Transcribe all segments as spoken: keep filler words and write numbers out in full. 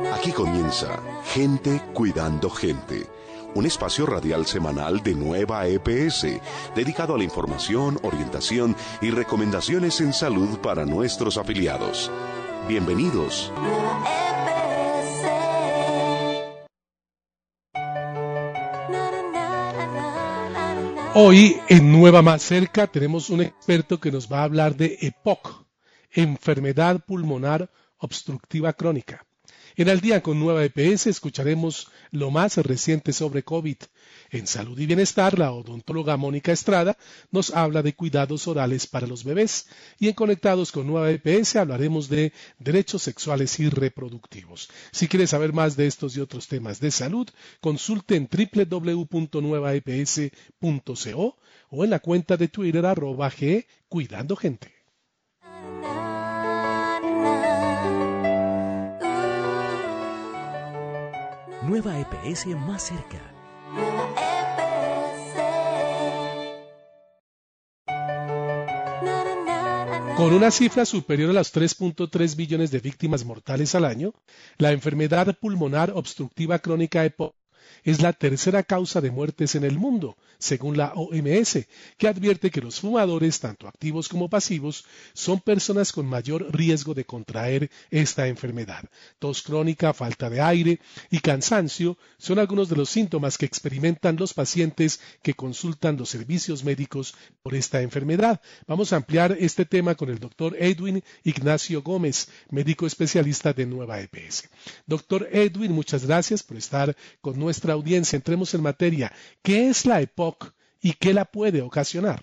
Aquí comienza Gente Cuidando Gente, un espacio radial semanal de Nueva E P S, dedicado a la información, orientación y recomendaciones en salud para nuestros afiliados. Bienvenidos. Hoy en Nueva Más Cerca tenemos un experto que nos va a hablar de E P O C, enfermedad pulmonar obstructiva crónica. En Al Día con Nueva E P S escucharemos lo más reciente sobre COVID. En Salud y Bienestar, la odontóloga Mónica Estrada nos habla de cuidados orales para los bebés. Y en Conectados con Nueva E P S hablaremos de derechos sexuales y reproductivos. Si quieres saber más de estos y otros temas de salud, consulte en doble u doble u doble u punto nueva e p s punto co o en la cuenta de Twitter arroba G Cuidando Gente. Nueva E P S más cerca. Con una cifra superior a los tres punto tres billones de víctimas mortales al año, la enfermedad pulmonar obstructiva crónica E P O C es la tercera causa de muertes en el mundo, según la O M S, que advierte que los fumadores, tanto activos como pasivos, son personas con mayor riesgo de contraer esta enfermedad. Tos crónica, falta de aire y cansancio son algunos de los síntomas que experimentan los pacientes que consultan los servicios médicos por esta enfermedad. Vamos a ampliar este tema con el doctor Edwin Ignacio Gómez, médico especialista de Nueva E P S. Doctor Edwin, muchas gracias por estar con nuestra audiencia. Entremos en materia. ¿Qué es la E P O C y qué la puede ocasionar?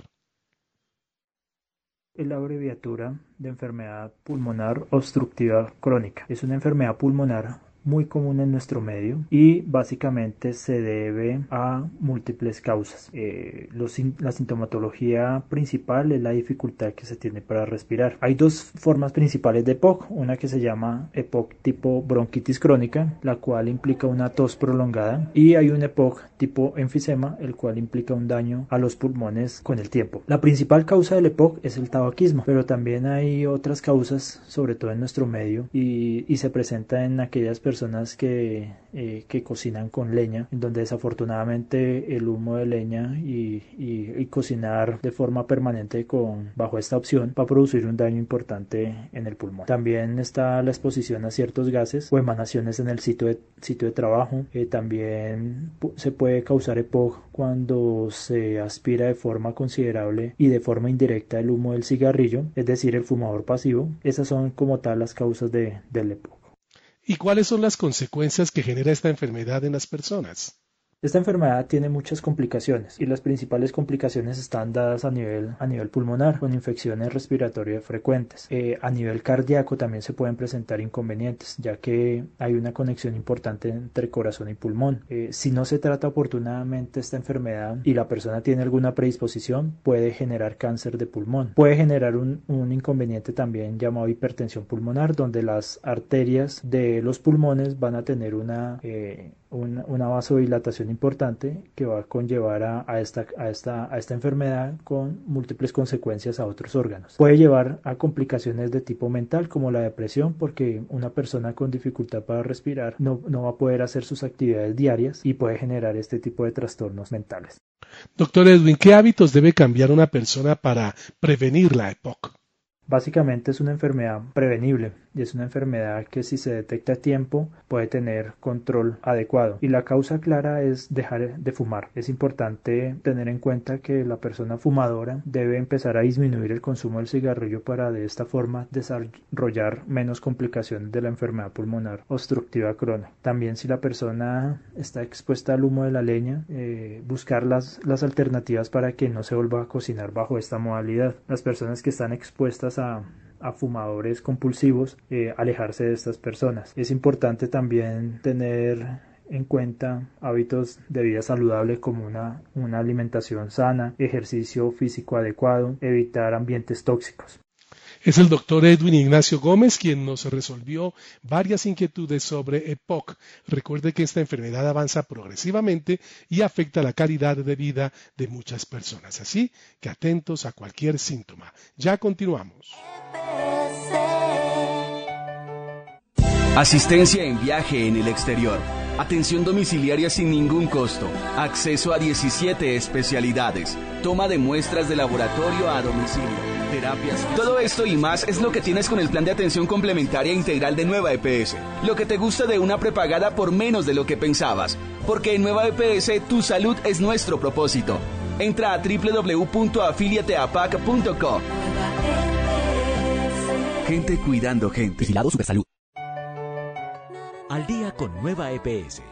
Es la abreviatura de enfermedad pulmonar obstructiva crónica. Es una enfermedad pulmonar muy común en nuestro medio y básicamente se debe a múltiples causas. Eh, los, la sintomatología principal es la dificultad que se tiene para respirar. Hay dos formas principales de E P O C, una que se llama E P O C tipo bronquitis crónica, la cual implica una tos prolongada, y hay un E P O C tipo enfisema, el cual implica un daño a los pulmones con el tiempo. La principal causa del E P O C es el tabaquismo, pero también hay otras causas, sobre todo en nuestro medio, y, y se presenta en aquellas personas personas que, eh, que cocinan con leña, en donde desafortunadamente el humo de leña y, y, y cocinar de forma permanente con, bajo esta opción va a producir un daño importante en el pulmón. También está la exposición a ciertos gases o emanaciones en el sitio de, sitio de trabajo. Eh, también se puede causar E P O C cuando se aspira de forma considerable y de forma indirecta el humo del cigarrillo, es decir, el fumador pasivo. Esas son como tal las causas de, del E P O C. ¿Y cuáles son las consecuencias que genera esta enfermedad en las personas? Esta enfermedad tiene muchas complicaciones y las principales complicaciones están dadas a nivel, a nivel pulmonar, con infecciones respiratorias frecuentes. Eh, a nivel cardíaco también se pueden presentar inconvenientes, ya que hay una conexión importante entre corazón y pulmón. Eh, si no se trata oportunamente esta enfermedad y la persona tiene alguna predisposición, puede generar cáncer de pulmón. Puede generar un, un inconveniente también llamado hipertensión pulmonar, donde las arterias de los pulmones van a tener una, eh, una, una vasodilatación importante que va a conllevar a, a, esta, a, esta, a esta enfermedad con múltiples consecuencias a otros órganos. Puede llevar a complicaciones de tipo mental como la depresión, porque una persona con dificultad para respirar no, no va a poder hacer sus actividades diarias y puede generar este tipo de trastornos mentales. Doctor Edwin, ¿qué hábitos debe cambiar una persona para prevenir la E P O C? Básicamente es una enfermedad prevenible y es una enfermedad que si se detecta a tiempo puede tener control adecuado, y la causa clara es dejar de fumar. Es importante tener en cuenta que la persona fumadora debe empezar a disminuir el consumo del cigarrillo para de esta forma desarrollar menos complicaciones de la enfermedad pulmonar obstructiva crónica. También si la persona está expuesta al humo de la leña, eh, buscar las, las alternativas para que no se vuelva a cocinar bajo esta modalidad. Las personas que están expuestas a a fumadores compulsivos, eh, alejarse de estas personas. Es importante también tener en cuenta hábitos de vida saludable como una, una alimentación sana, ejercicio físico adecuado, evitar ambientes tóxicos. Es el doctor Edwin Ignacio Gómez quien nos resolvió varias inquietudes sobre E P O C. Recuerde que esta enfermedad avanza progresivamente y afecta la calidad de vida de muchas personas. Así que atentos a cualquier síntoma. Ya continuamos. Asistencia en viaje en el exterior. Atención domiciliaria sin ningún costo. Acceso a diecisiete especialidades. Toma de muestras de laboratorio a domicilio. Terapias. Todo esto y más es lo que tienes con el plan de atención complementaria integral de Nueva E P S. Lo que te gusta de una prepagada por menos de lo que pensabas. Porque en Nueva E P S tu salud es nuestro propósito. Entra a doble u doble u doble u punto afiliate a p a c punto co. Gente cuidando gente. Vigilado Supersalud. Al día con Nueva E P S.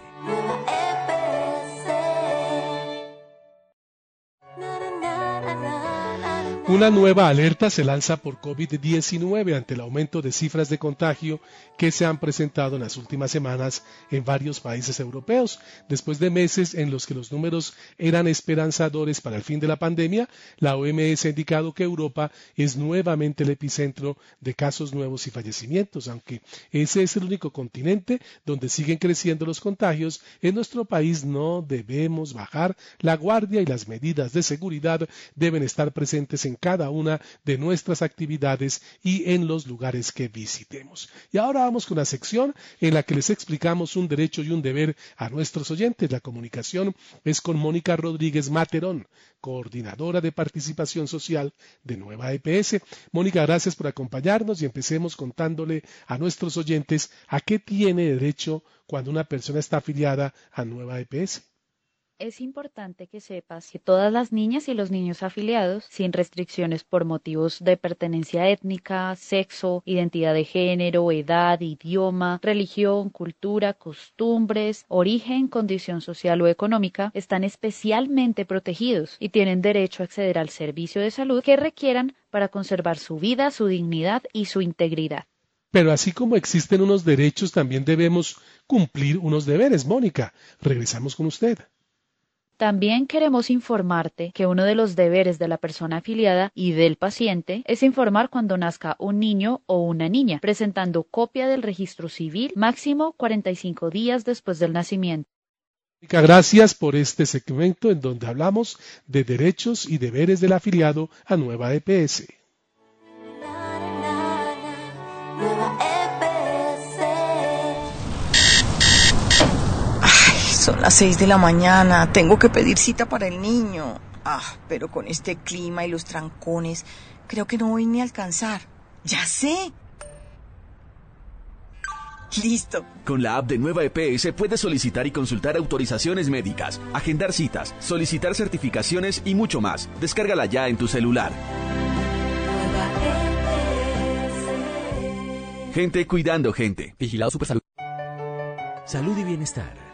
Una nueva alerta se lanza por COVID diecinueve ante el aumento de cifras de contagio que se han presentado en las últimas semanas en varios países europeos. Después de meses en los que los números eran esperanzadores para el fin de la pandemia, la O M S ha indicado que Europa es nuevamente el epicentro de casos nuevos y fallecimientos. Aunque ese es el único continente donde siguen creciendo los contagios, en nuestro país no debemos bajar la guardia y las medidas de seguridad deben estar presentes en cada una de nuestras actividades y en los lugares que visitemos. Y ahora vamos con la sección en la que les explicamos un derecho y un deber a nuestros oyentes. La comunicación es con Mónica Rodríguez Materón, coordinadora de participación social de Nueva E P S. Mónica, gracias por acompañarnos y empecemos contándole a nuestros oyentes a qué tiene derecho cuando una persona está afiliada a Nueva E P S. Es importante que sepas que todas las niñas y los niños afiliados, sin restricciones por motivos de pertenencia étnica, sexo, identidad de género, edad, idioma, religión, cultura, costumbres, origen, condición social o económica, están especialmente protegidos y tienen derecho a acceder al servicio de salud que requieran para conservar su vida, su dignidad y su integridad. Pero así como existen unos derechos, también debemos cumplir unos deberes. Mónica, regresamos con usted. También queremos informarte que uno de los deberes de la persona afiliada y del paciente es informar cuando nazca un niño o una niña, presentando copia del registro civil máximo cuarenta y cinco días después del nacimiento. Gracias por este segmento en donde hablamos de derechos y deberes del afiliado a Nueva E P S. Son las seis de la mañana, tengo que pedir cita para el niño. Ah, pero con este clima y los trancones, creo que no voy ni a alcanzar. ¡Ya sé! ¡Listo! Con la app de Nueva E P S puedes solicitar y consultar autorizaciones médicas, agendar citas, solicitar certificaciones y mucho más. Descárgala ya en tu celular. Gente cuidando gente. Vigilado Supersalud. Salud y bienestar.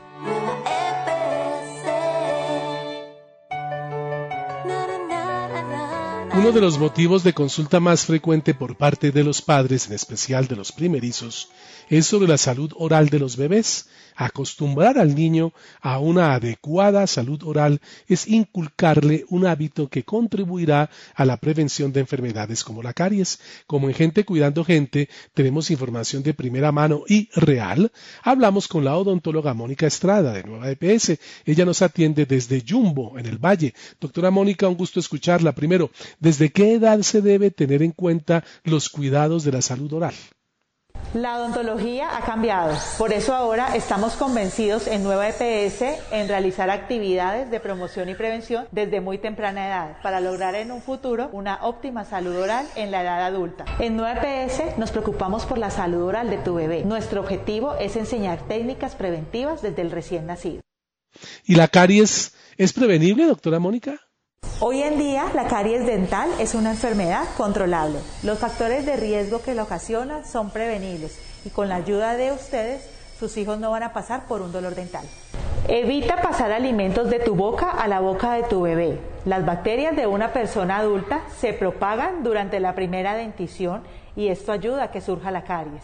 Uno de los motivos de consulta más frecuente por parte de los padres, en especial de los primerizos, es sobre la salud oral de los bebés. Acostumbrar al niño a una adecuada salud oral es inculcarle un hábito que contribuirá a la prevención de enfermedades como la caries. Como en Gente Cuidando Gente tenemos información de primera mano y real, hablamos con la odontóloga Mónica Estrada de Nueva E P S. Ella nos atiende desde Jumbo, en el Valle. Doctora Mónica, un gusto escucharla. Primero, ¿desde qué edad se debe tener en cuenta los cuidados de la salud oral? La odontología ha cambiado, por eso ahora estamos convencidos en Nueva E P S en realizar actividades de promoción y prevención desde muy temprana edad para lograr en un futuro una óptima salud oral en la edad adulta. En Nueva E P S nos preocupamos por la salud oral de tu bebé. Nuestro objetivo es enseñar técnicas preventivas desde el recién nacido. ¿Y la caries es prevenible, doctora Mónica? Hoy en día, la caries dental es una enfermedad controlable. Los factores de riesgo que la ocasionan son prevenibles y con la ayuda de ustedes, sus hijos no van a pasar por un dolor dental. Evita pasar alimentos de tu boca a la boca de tu bebé. Las bacterias de una persona adulta se propagan durante la primera dentición y esto ayuda a que surja la caries.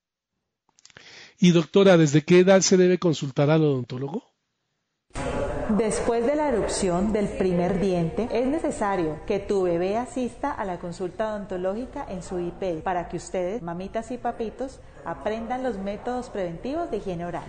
Y doctora, ¿desde qué edad se debe consultar al odontólogo? Después de la erupción del primer diente, es necesario que tu bebé asista a la consulta odontológica en su I P E para que ustedes, mamitas y papitos, aprendan los métodos preventivos de higiene oral.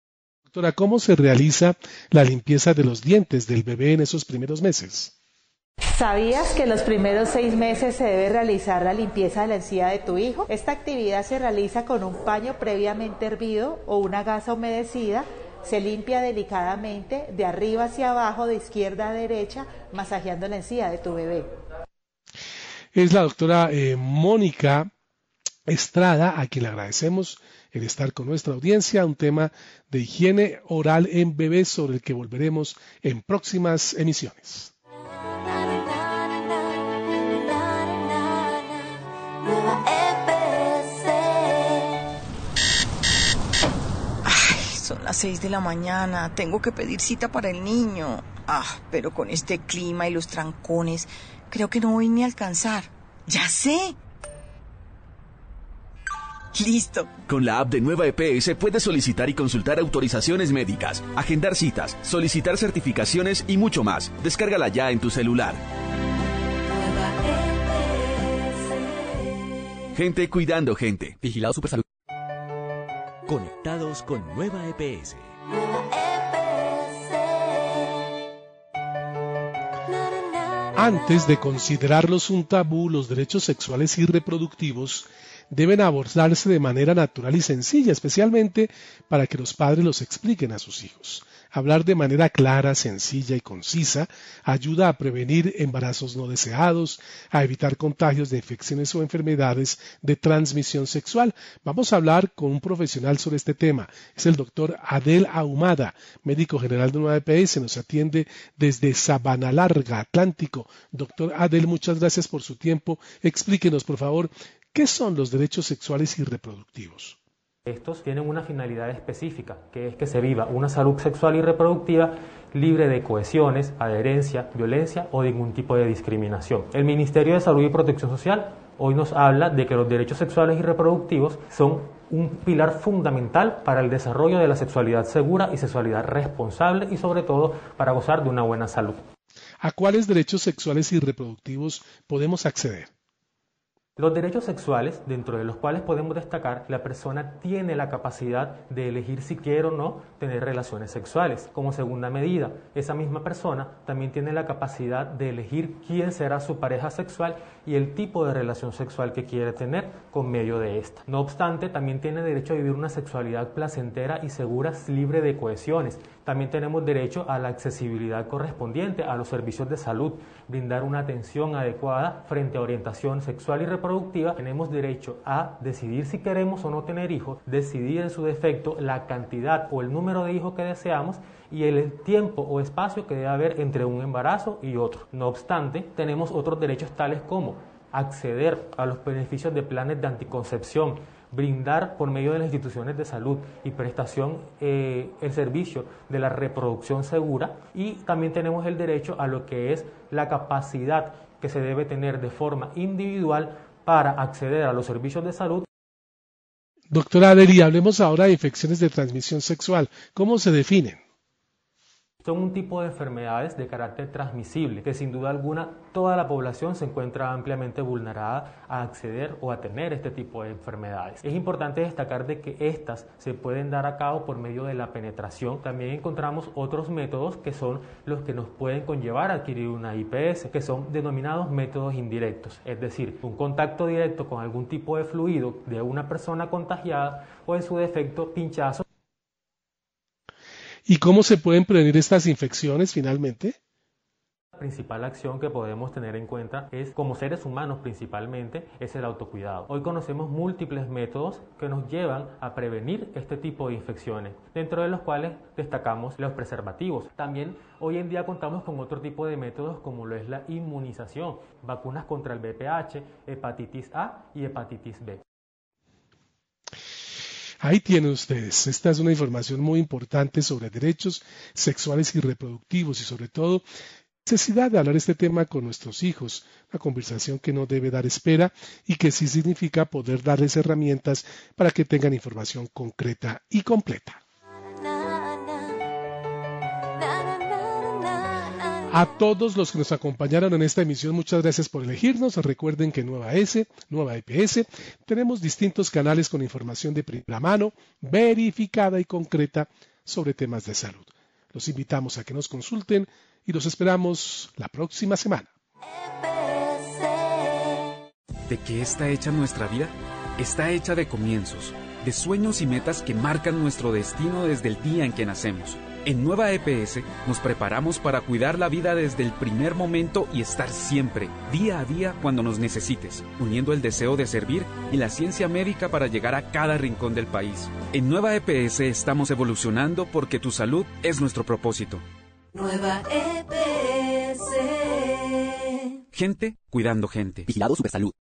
Doctora, ¿cómo se realiza la limpieza de los dientes del bebé en esos primeros meses? ¿Sabías que los primeros seis meses se debe realizar la limpieza de la encía de tu hijo? Esta actividad se realiza con un paño previamente hervido o una gasa humedecida. Se limpia delicadamente de arriba hacia abajo, de izquierda a derecha, masajeando la encía de tu bebé. Es la doctora eh, Mónica Estrada, a quien le agradecemos el estar con nuestra audiencia, un tema de higiene oral en bebés sobre el que volveremos en próximas emisiones. Son las seis de la mañana, tengo que pedir cita para el niño. Ah, pero con este clima y los trancones, creo que no voy ni a alcanzar. ¡Ya sé! ¡Listo! Con la app de Nueva E P S puedes solicitar y consultar autorizaciones médicas, agendar citas, solicitar certificaciones y mucho más. Descárgala ya en tu celular. Gente cuidando gente. Vigilado Supersalud. Conectados con Nueva E P S. Antes de considerarlos un tabú, los derechos sexuales y reproductivos deben abordarse de manera natural y sencilla, especialmente para que los padres los expliquen a sus hijos. Hablar de manera clara, sencilla y concisa ayuda a prevenir embarazos no deseados, a evitar contagios de infecciones o enfermedades de transmisión sexual. Vamos a hablar con un profesional sobre este tema. Es el doctor Adel Ahumada, médico general de Nueva E P S. Nos atiende desde Sabana Larga, Atlántico. Doctor Adel, muchas gracias por su tiempo. Explíquenos, por favor, ¿qué son los derechos sexuales y reproductivos? Estos tienen una finalidad específica, que es que se viva una salud sexual y reproductiva libre de cohesiones, adherencia, violencia o ningún tipo de discriminación. El Ministerio de Salud y Protección Social hoy nos habla de que los derechos sexuales y reproductivos son un pilar fundamental para el desarrollo de la sexualidad segura y sexualidad responsable y sobre todo para gozar de una buena salud. ¿A cuáles derechos sexuales y reproductivos podemos acceder? Los derechos sexuales, dentro de los cuales podemos destacar, la persona tiene la capacidad de elegir si quiere o no tener relaciones sexuales. Como segunda medida, esa misma persona también tiene la capacidad de elegir quién será su pareja sexual y el tipo de relación sexual que quiere tener con medio de esta. No obstante, también tiene derecho a vivir una sexualidad placentera y segura, libre de cohesiones. También tenemos derecho a la accesibilidad correspondiente a los servicios de salud, brindar una atención adecuada frente a orientación sexual y reproductiva. Tenemos derecho a decidir si queremos o no tener hijos, decidir en su defecto la cantidad o el número de hijos que deseamos y el tiempo o espacio que debe haber entre un embarazo y otro. No obstante, tenemos otros derechos tales como acceder a los beneficios de planes de anticoncepción, brindar por medio de las instituciones de salud y prestación eh, el servicio de la reproducción segura, y también tenemos el derecho a lo que es la capacidad que se debe tener de forma individual para acceder a los servicios de salud. Doctora Adel, hablemos ahora de infecciones de transmisión sexual. ¿Cómo se definen? Son un tipo de enfermedades de carácter transmisible que sin duda alguna toda la población se encuentra ampliamente vulnerada a acceder o a tener este tipo de enfermedades. Es importante destacar de que estas se pueden dar a cabo por medio de la penetración. También encontramos otros métodos que son los que nos pueden conllevar a adquirir una I P S, que son denominados métodos indirectos, es decir, un contacto directo con algún tipo de fluido de una persona contagiada o en su defecto pinchazo. ¿Y cómo se pueden prevenir estas infecciones finalmente? La principal acción que podemos tener en cuenta es, como seres humanos principalmente, es el autocuidado. Hoy conocemos múltiples métodos que nos llevan a prevenir este tipo de infecciones, dentro de los cuales destacamos los preservativos. También hoy en día contamos con otro tipo de métodos como lo es la inmunización, vacunas contra el V P H, hepatitis A y hepatitis B. Ahí tienen ustedes. Esta es una información muy importante sobre derechos sexuales y reproductivos y sobre todo necesidad de hablar este tema con nuestros hijos, una conversación que no debe dar espera y que sí significa poder darles herramientas para que tengan información concreta y completa. A todos los que nos acompañaron en esta emisión, muchas gracias por elegirnos. Recuerden que Nueva S, Nueva E P S, tenemos distintos canales con información de primera mano, verificada y concreta sobre temas de salud. Los invitamos a que nos consulten y los esperamos la próxima semana. ¿De qué está hecha nuestra vida? Está hecha de comienzos, de sueños y metas que marcan nuestro destino desde el día en que nacemos. En Nueva E P S nos preparamos para cuidar la vida desde el primer momento y estar siempre, día a día, cuando nos necesites, uniendo el deseo de servir y la ciencia médica para llegar a cada rincón del país. En Nueva E P S estamos evolucionando porque tu salud es nuestro propósito. Nueva E P S. Gente cuidando gente. Vigilado Supersalud.